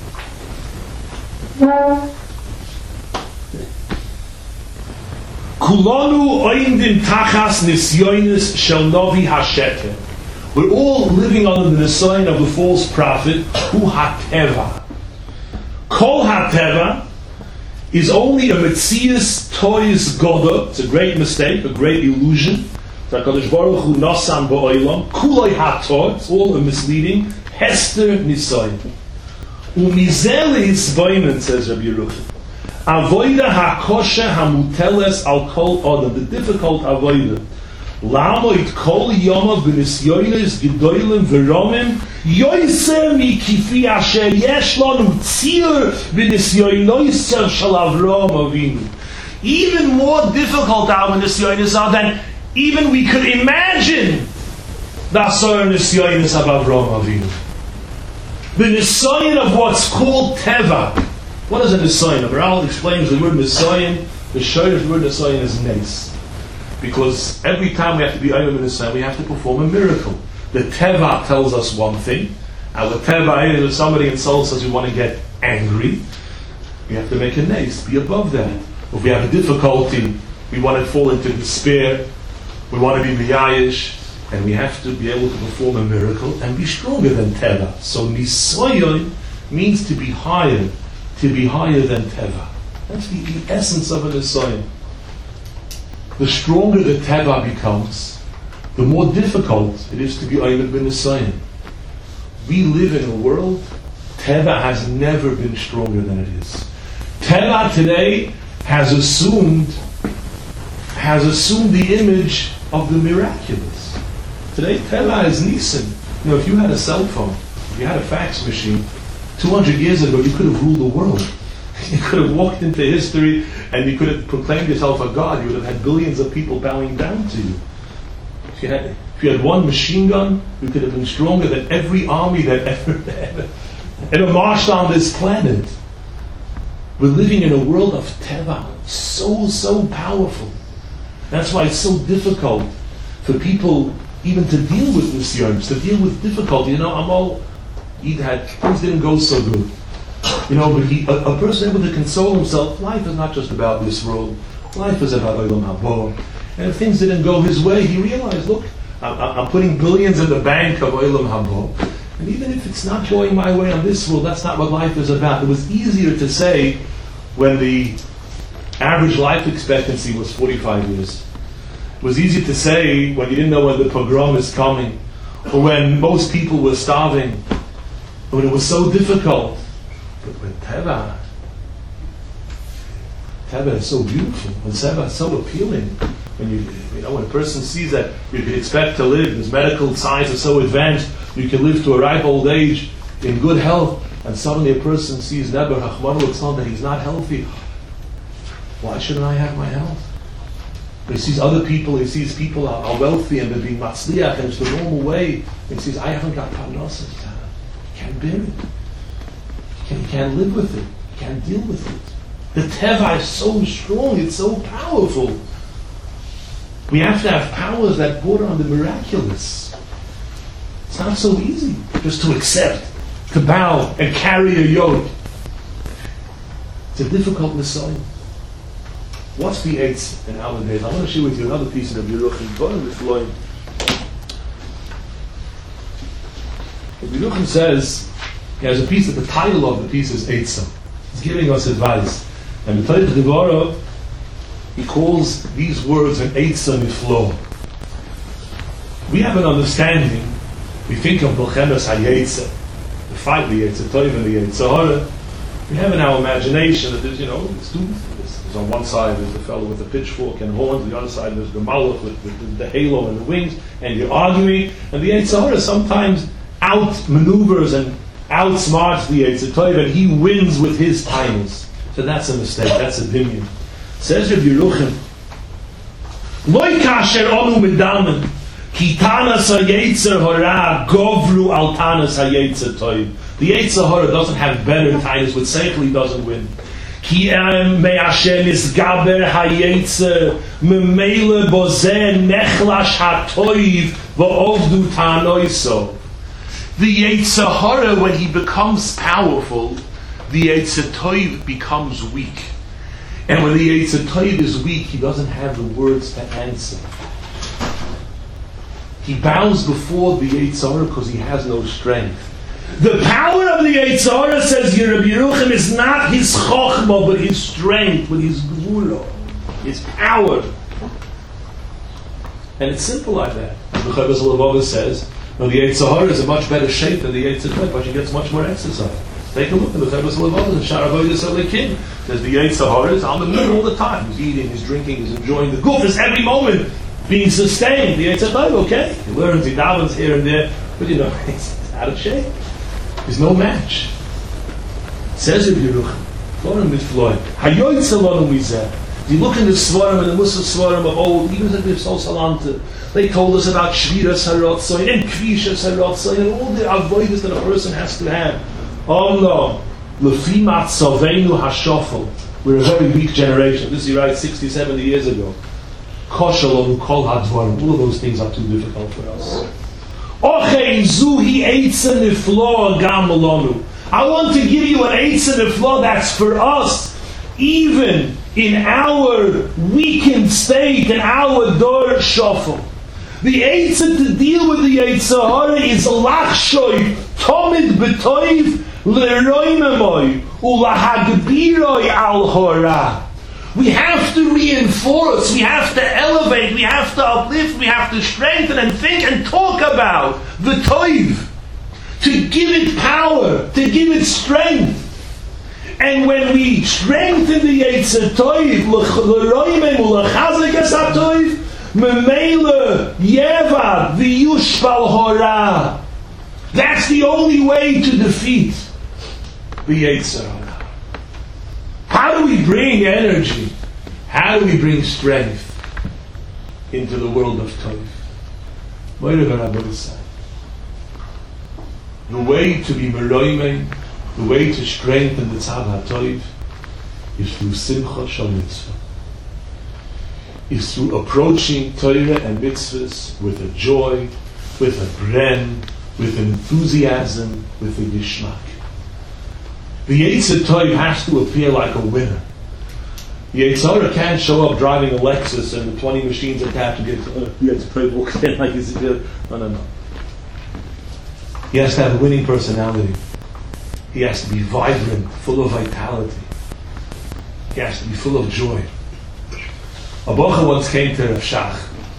Kulanu oindim tachas nisyonos shel novi hasheter. We're all living under the nisyon of the false prophet, hu hateva. Kol hateva is only a metzias toys goda. It's a great mistake, a great illusion. HaKadosh Baruch Hu nosam ba'olam kuloi hator. It's all a misleading. Hester nisoyin. Umizeli itzvaymen, says Rabbi Yerucham. Avoida hakosha hamuteles al kol odam. The difficult avoida. Lamo it kol yoma b'nisyoynes gedoylem v'romim yoyse mi kifi asher yesh lanu tzir b'nisyoynes shel Avraham Avinu. Even more difficult our nisyoynes are than even we could imagine the asor nisyoynes of Avraham Avinu. The nisyon of what's called teva. What is a nisyon? Avraham explains the word nisyon. The shayr of the word nisyon is nes. Because every time we have to be Oyam in Nisyon, we have to perform a miracle. The Teva tells us one thing. Our Teva is if somebody insults us, we want to get angry. We have to make a nace, be above that. If we have a difficulty, we want to fall into despair. We want to be miyayish, and we have to be able to perform a miracle and be stronger than Teva. So Nisoyon means to be higher, to be higher than Teva. That's the, the essence of a Nisoyon. The stronger the teva becomes, the more difficult it is to be Oyam ben Nisayin. We live in a world, teva has never been stronger than it is. Teva today has assumed, has assumed the image of the miraculous. Today, Teva is Nisan. You know, if you had a cell phone, if you had a fax machine, two hundred years ago, you could have ruled the world. You could have walked into history and you could have proclaimed yourself a god. You would have had billions of people bowing down to you. If you had, if you had one machine gun, you could have been stronger than every army that ever, ever, ever marched on this planet. We're living in a world of Teva, so, so powerful. That's why it's so difficult for people even to deal with nisyonos, to deal with difficulty. You know, I'm all, he had, things didn't go so good. You know, but he, a, a person able to console himself, life is not just about this world. Life is about Olam Haba. And if things didn't go his way, he realized, look, I'm, I'm putting billions in the bank of Olam Haba. And even if it's not going my way on this world, that's not what life is about. It was easier to say when the average life expectancy was forty-five years. It was easy to say when you didn't know when the pogrom is coming, or when most people were starving, when it was so difficult. But when Teva, Teva is so beautiful, when Teva is so appealing, when you, you know, when a person sees that you can expect to live, his medical science is so advanced, you can live to a ripe old age in good health, and suddenly a person sees Neber Hachmanu Litzlan that he's not healthy. Why shouldn't I have my health? He sees other people, he sees people are, are wealthy and they're being matzliach and it's the normal way. He sees, I haven't got parnassus. He can't bear it. He can't, he can't live with it. He can't deal with it. The Teva is so strong, it's so powerful. We have to have powers that border on the miraculous. It's not so easy just to accept, to bow and carry a yoke. It's a difficult Messiah. What's the eights in our days? I want to share with you another piece of Yeruchim. Yeruchim says, he has a piece that the title of the piece is Eitzah. He's giving us advice. And the Torah Devorah, he calls these words an Eitzah Niflo. We have an understanding, we think of Milchemes HaYeitzah, the fight, the Eitzah Tov and the Eitzah Hara. We have in our imagination that there's, you know, there's two, there's, there's on one side there's the fellow with the pitchfork and horns, on the other side there's the malach with, with the, the halo and the wings, and you're arguing, and the Eitzah Hara sometimes out-maneuvers and outsmarts the Eitzah Tov, and he wins with his timers. So that's a mistake, that's a dimion. Says Rabbi Yeruchim, Loi kasher onu medamen, ki tanas ha-Yetzer Hara govru al tanas ha-Yetzer Tov. The Yetzer Hara doesn't have better timers, with seichel he doesn't win. Ki me'asher nisgaber ha-Yetzer, memele bozeh nechlash ha-Tov, va'ovdu ta'anoiso. The Yetzer Hara, when he becomes powerful, the Yetzer Tov becomes weak. And when the Yetzer Tov is weak, he doesn't have the words to answer. He bows before the Yetzer Hara because he has no strength. The power of the Yetzer Hara, says Rabbi Yeruchim, is not his chokhmah, but his strength, but his gvura, his power. And it's simple like that. As the Chovos HaLevavos says, no, the Yetzer Hara is in much better shape than the Yetzer Tov, but he gets much more exercise. Take a look at the Chovos HaLevavos and Sha'ar Avodas HaElokim. There's the Yetzer Hara is on the moon all the time. He's eating, he's drinking, he's enjoying the guf. Is every moment being sustained. The Yetzer Tov, okay, he learns, he davens here and there, but you know, he's out of shape. There's no match. Says Rabbi Yeruchim, Florim with Floyd, Hayoytze Lonu Mizeh. If you look in the Svarim and the Musar Svarim of old, even if they're so salanta, they told us about Shviras HaRotzoin and Kvishas HaRotzoin and all the avodas that a person has to have. Oh no, Lefi Matzavenu HaShofel. We're a very weak generation. This he writes sixty, seventy years ago. Koshalon Kol HaDvarim. All of those things are too difficult for us. Ochein Zuhi Eitzah Niflo Gam Alonu. I want to give you an Eitzah Niflo that's for us, even in our weakened state, in our Dor Shofel. The Eitzah to deal with the Yetzer Hara is Lachshoy Tomid B'toiv L'roimemoy U'lahagbiroi Al Hora. We have to reinforce, we have to elevate, we have to uplift, we have to strengthen and think and talk about the Toiv, to give it power, to give it strength. And when we strengthen the Yetzer Toiv, L'roimem U'lachazek Es HaToiv, Memele Yevad v'Yushval Hora. That's the only way to defeat the Yetzer Hara. How do we bring energy? How do we bring strength into the world of Toiv? The way to be meroimei, the way to strengthen the Tzav HaToiv, is through Simcha Shal Mitzvah. Is through approaching Torah and mitzvahs with a joy, with a bren, with enthusiasm, with a yishmak. The Yetzer Tov has to appear like a winner. The Yetzer Hara can't show up driving a Lexus and twenty machines attached to get uh, the Yetzer Tov walks in like he's no, no, no. He has to have a winning personality. He has to be vibrant, full of vitality. He has to be full of joy. A Bocha once came to Rav Shach.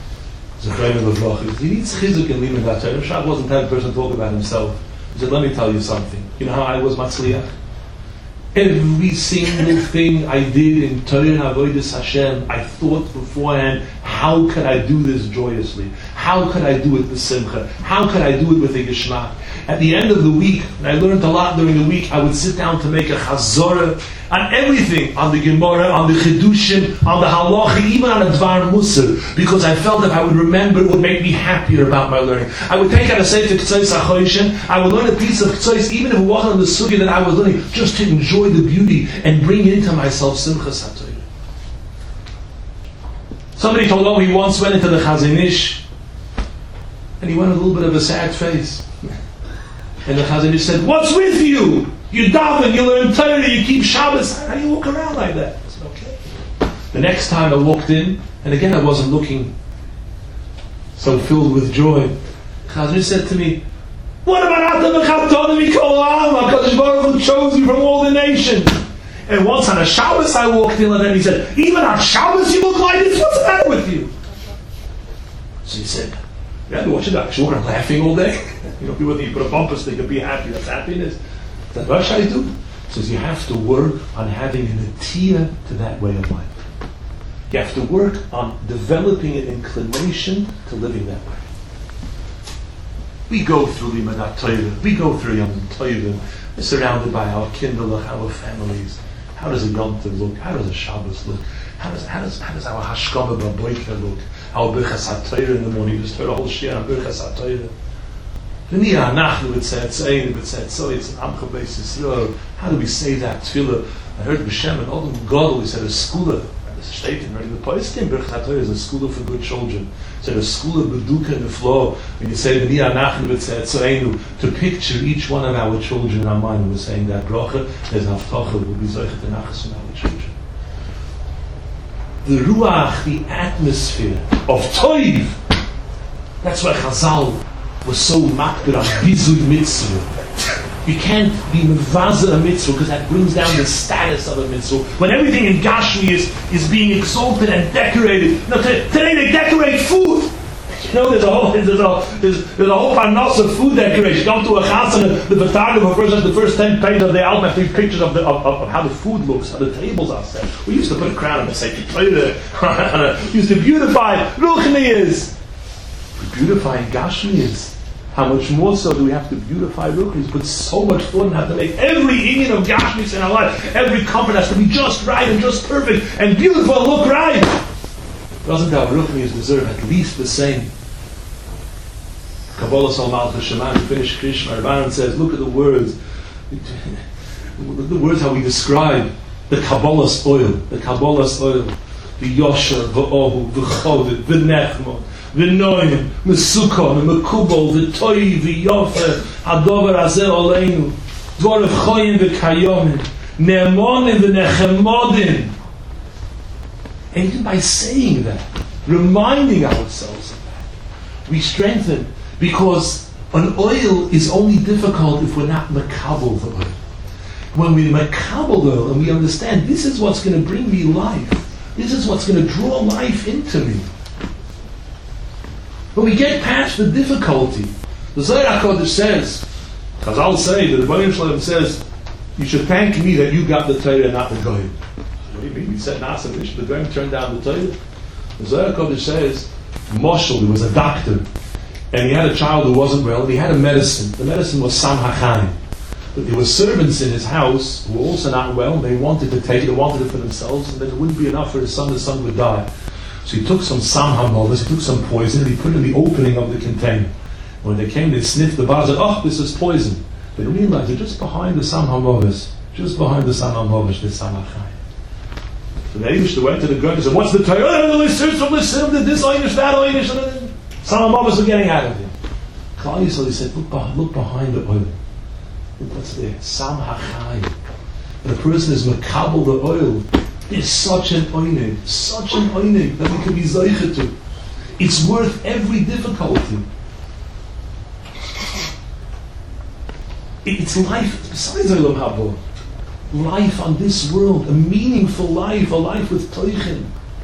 He needs chizuk and limud Torah. Rav Shach wasn't the type of person to talk about himself. He said, let me tell you something. You know how I was Matzliach? Every single thing I did in Torah and Avodas Hashem, I thought beforehand, how could I do this joyously? How could I do it with simcha? How could I do it with a geschmack? At the end of the week, and I learned a lot during the week, I would sit down to make a chazorah on everything, on the Gemara, on the Chidushim, on the Halacha, even on a Dvar Musar, because I felt that I would remember, it would make me happier about my learning. I would take out a Sefer K'tzos HaChoshim, I would learn a piece of K'tzos, even if it wasn't on the Sugya that I was learning, just to enjoy the beauty and bring into myself Simchas HaTorah. Somebody told me he once went into the Chazon Ish, and he went with a little bit of a sad face. And the Chazon Ish said, what's with you? You daven, you learn Torah, you keep Shabbos. How do you walk around like that? I said, okay. The next time I walked in, and again I wasn't looking so filled with joy, Chazon Ish said to me, what about Atam v'Chavtonim Mikol Ha'am? HaKadosh Baruch Hu chose you from all the nations. And once on a Shabbos I walked in, and he said, even on Shabbos you look like this? What's the matter with you? So he said, yeah, what should I do? Should I walk around laughing all day? You know, people think you put a bumper sticker, be happy, that's happiness. That's what should I do? He says you have to work on having an atiyah to that way of life. You have to work on developing an inclination to living that way. We go through Limud Torah, we go through Yom Tovim, we're surrounded by our kindlech, our families. How does a Yom Tov look? How does a Shabbos look? How does how does how does our Hashkama B'Boiker look? Our Birchas HaTorah in the morning, just heard a whole shir on Birchas HaTorah. V'niyah anachnu v'tze'etzein v'tze'etzoy, it's an Amcha Beis Yisrael. How do we say that tefillah? I heard B'Shem and Odom Gadol, he said a skula, the state in the Poiskim, Birchas HaTorah is a skula for good children. He said a skula b'duka in the floor, when you say v'niyah anachnu v'tze'etzoinu, to picture each one of our children in our mind, when we're saying that bracha, there's an haftacha, we'll be zoichet anachas from our children. The ruach, the atmosphere of Toiv, that's why Chazal was so makbid on bizud mitzvah. You can't be mevaza a mitzvah because that brings down the status of a mitzvah. When everything in Gashmi is, is being exalted and decorated. No, today, today they decorate food. You know, there's a whole there's a there's, there's a whole parnas of food decoration. Come to a chas and the, the photographer first has the first ten pages of the album have three pictures of the of, of, of how the food looks, how the tables are set. We used to put a crown on the sacred plate. Used to beautify ruchnias. Beautifying Gashmias. How much more so do we have to beautify ruchnias? Put so much thought and have to make every union of Gashmias in our life. Every comfort has to be just right and just perfect and beautiful and look right. Doesn't our ruchnias deserve at least the same? Kabbalah Sol Malchus Shema, to finish Krishma, Rabbanan says, look at the words. Look at the words how we describe the Kabbalah's oil. The Kabbalah's oil. The Yosher, the Ohu, the Chodet, the Nechmon, the Noim, the Sukkon, the Mekubal, the Toiv, the Yofer, Hadover Azer Oleinu, Dvorev Choyim, the Kayomin, Ne'emonim, the Nechemodim. And even by saying that, reminding ourselves of that, we strengthen, because an oil is only difficult if we're not makabel the oil. When we makabel oil and we understand this is what's going to bring me life, this is what's going to draw life into me. But we get past the difficulty. The Zohar HaKodesh says, Chazal say, the Rebbeinu Shalom says, you should thank me that you got the Torah and not the Goyim. What do you mean? We said Nasa Mish, the Goyim turned down the Torah. The Zohar HaKodesh says, Moshel, there was a doctor, and he had a child who wasn't well, and he had a medicine. The medicine was Sam HaChaim. But there were servants in his house who were also not well, and they wanted to take it, they wanted it for themselves, and then it wouldn't be enough for his son, his son would die. So he took some Sam HaMolas, he took some poison, and he put it in the opening of the container. When they came, they sniffed the bottle, said, oh, this is poison. They realized that just behind the Sam HaMolas, just behind the Sam HaMolas, there's Sam HaChaim. So the Eibush went to the guy and said, what's the Torah? Oh, listen, listen, this Einish, that Einish. Some of are getting out of him. Klal Yisrael, he said, look, look behind the oil. Look what's there. Sam HaChaim. When a person is makabel the oil, there's such an oinig, such an oinig that we can be zeicha to. It's worth every difficulty. It's life besides Olam Haba. Life on this world, a meaningful life, a life with Teichen.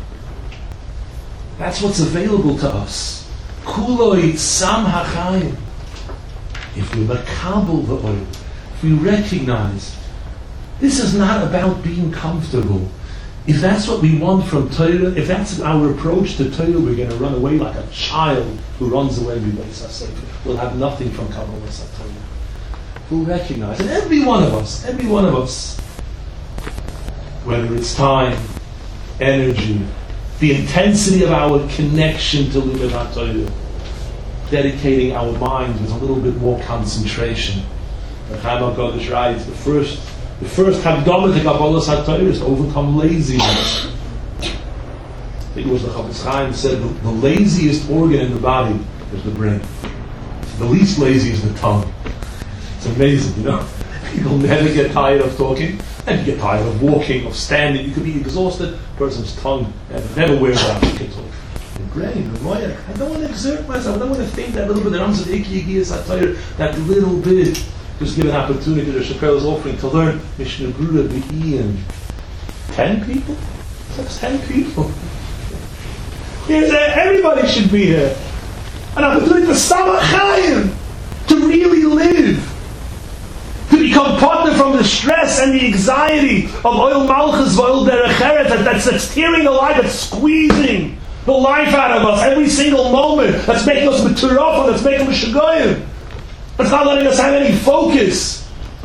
That's what's available to us. Kuloi Sam HaChaim. If we makabel the oil, if we recognize this is not about being comfortable. If that's what we want from Torah, if that's our approach to Torah, we're going to run away like a child who runs away with Beis HaSefer. We'll have nothing from Kabbalah Torah. We'll recognize, and every one of us, every one of us, whether it's time, energy, the intensity of our connection to Limud HaTorah, dedicating our minds with a little bit more concentration. The Chaim HaKadosh writes, the first, the first Hagdama to Kabbalah HaTorah is to overcome laziness. I think it was the Chafetz Chaim said, the, the laziest organ in the body is the brain. The least lazy is the tongue. It's amazing, you know. People never get tired of talking, and you get tired of walking, of standing. You could be exhausted. A person's tongue never, never wears out. You can talk. The brain, the moyer. I don't want to exert myself. I don't want to think that little bit. That little bit. Just give an opportunity to Shapir's offering to learn Mishnah Brura B'Ian. Ten people? That's ten people. Here's a, everybody should be here. An opportunity for Sam HaChaim to really live. To become partner from the stress and the anxiety of oil malchus, oil derecheret, that, that's, that's tearing the life, that's squeezing the life out of us every single moment, that's making us maturafah, that's making us shagoyim, that's not letting us have any focus.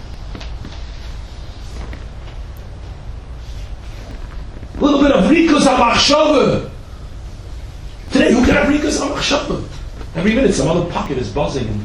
A little bit of rikus hamachshava. Today, who can have rikus hamachshava? Every minute, some other pocket is buzzing.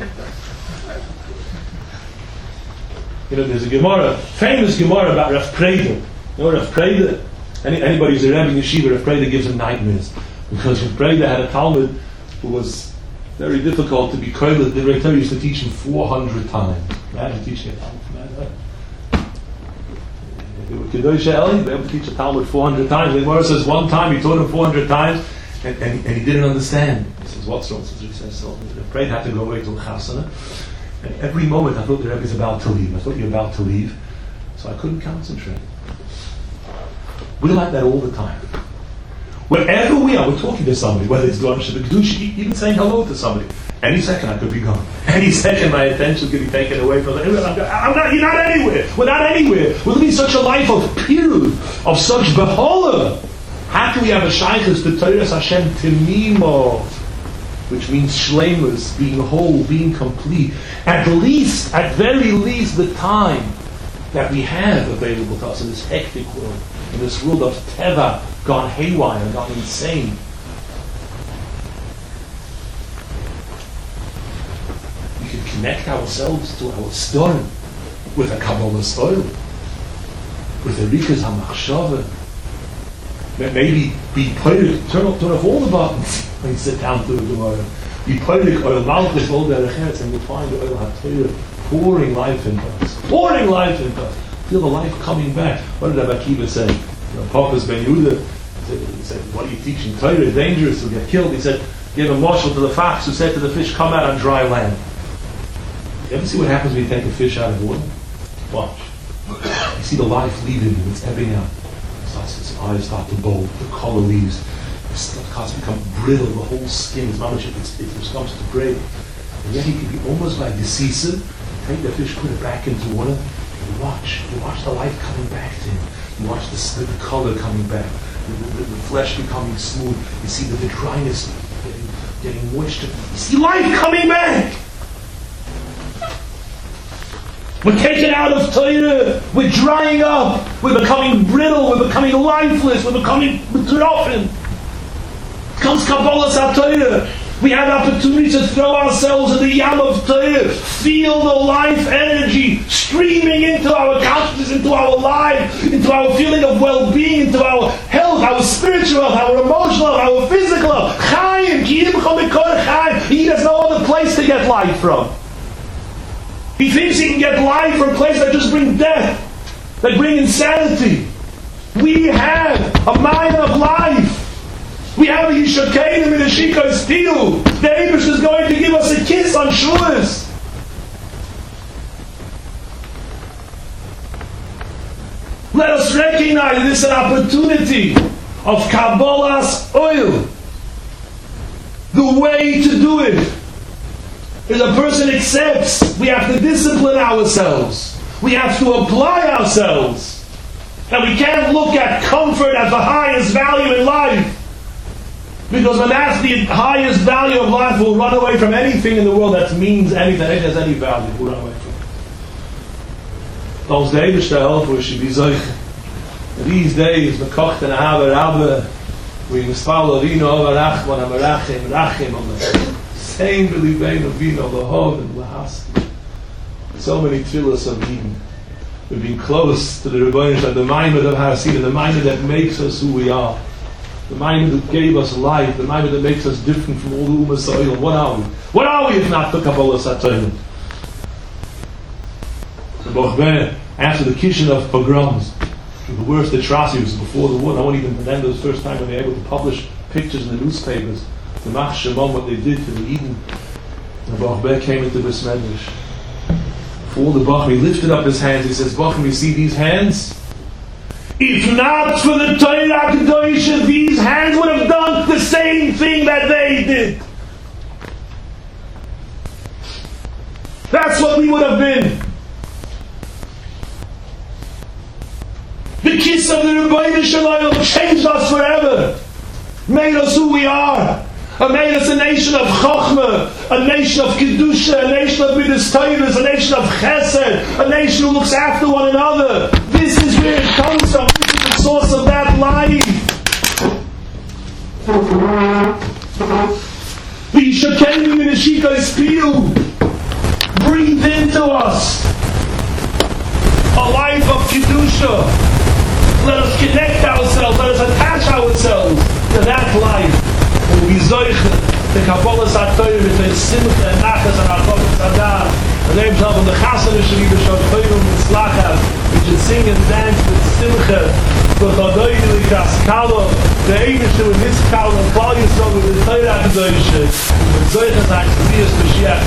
You know, there's a Gemara, famous Gemara about Rav Preda. You know Rav Preda? Any, anybody who's a Rebbe in Yeshiva, Rav Preda gives him nightmares. Because Rav Preda had a Talmud who was very difficult to be koiled. The Rector used to teach him four hundred times. Imagine teaching a Talmud from that. If it were Kedosh Eli, they would teach a Talmud four hundred times. The Gemara says one time he taught him four hundred times, and, and, and he didn't understand. He says, what's wrong? He says, so Rav Preda had to go away to a chasana. And every moment I thought the Rebbe is about to leave. I thought you're about to leave. So I couldn't concentrate. We're like that all the time. Wherever we are, we're talking to somebody, whether it's Dvar Shabbat Kedush, even saying hello to somebody. Any second I could be gone. Any second my attention could be taken away from it. I'm not, you're not anywhere. We're not anywhere. We're living such a life of pirud, of such behola. How can we have a shaykhus to Torah Hashem Timimo? Which means shleimus, being whole, being complete. At least, at very least, the time that we have available to us in this hectic world, in this world of teva, gone haywire, gone insane. We can connect ourselves to our story with a Kabbalah story, with a rikas hamachshava. Maybe be poetic, turn off, turn off all the buttons when you sit down to the Gemara. Be poetic, oil malchus, all the recherets, and you'll find the oil HaTorah pouring life into us. Pouring life into us. Feel the life coming back. What did Rabbi Akiva say? You know, Papas Ben Yehuda, he said, what are you teaching? Torah is dangerous, you'll get killed. He said, give a marshal to the fox who said to the fish, come out on dry land. You ever see what happens when you take a fish out of the water? Watch. You see the life leaving him, it's ebbing out. His eyes start to bulge, the color leaves, his cars become brittle, the whole skin is much, it, it comes to break. And yet he can be almost like decisive, take the fish, put it back into water, and watch. You watch the life coming back to him. You watch the, the color coming back, the, the, the flesh becoming smooth. You see that the dryness getting moisture. You see life coming back. We're taken out of Torah. We're drying up. We're becoming brittle. We're becoming lifeless. We're becoming betrofen. Comes Kabbalas HaTorah. We have opportunity to throw ourselves in the yam of Torah. Feel the life energy streaming into our consciousness, into our life, into our feeling of well-being, into our health, our spiritual health, our emotional health, our physical health. Chaim, ki yimcha mikor chaim. He has no other place to get life from. He thinks he can get life from places that just bring death, that bring insanity. We have a mind of life. We have a Yishakeinim in a Shikos Pilu. The Eibush is going to give us a kiss on Shavuos. Let us recognize this an opportunity of Kabbalas oil. The way to do it is a person accepts we have to discipline ourselves. We have to apply ourselves. And we can't look at comfort as the highest value in life. Because when that's the highest value of life, we'll run away from anything in the world that means anything, anything has any value. We'll run away from it. Those days, the help we should be zoich. These days, the kocht and ahava rabbe, we mispal avino over rachman amarachim rachim on the same believing of vino lahov and lahasti. So many tefillas of Eden. We've been close to the Rebbeinu Shalom, the mind of Hasida, the mind that makes us who we are. The mind that gave us life, the mind that makes us different from all the Ummah Sa'il. What are we? What are we if not the Kabbalas HaTorah? The Bochber, after the Kishin of pogroms, the worst atrocities before the war, I won't even remember the first time when they were able to publish pictures in the newspapers, the Mach Shemon, what they did to the Eden. The Bochber came into this medrash. For the Bach, he lifted up his hands, he says, Bach, you see these hands? If not for the Torah Kedosha, these hands would have done the same thing that they did. That's what we would have been. The kiss of the Rebbeinu Shalom changed us forever. Made us who we are. And made us a nation of Chochmah, a nation of Kedusha, a nation of Midas Toivos, a nation of Chesed, a nation who looks after one another. This is where it comes from. This is the source of that life. The Yishakeinim in the Shikos Pilu breathe into us a life of Kedusha. Let us connect ourselves, let us attach ourselves to that life. And we zoich the Kabbalas HaTorah with the simcha and nachas and HaKabbalas HaDar. The names of the Chasana should be the Shoftoim Mitzlachas. We should sing and dance with simcha. But Adoy Likas Kalo, the Eibush with this Kalo, and Klal Yisrael with the Torah Kedosha. And zoich as Hachziyas Mashiach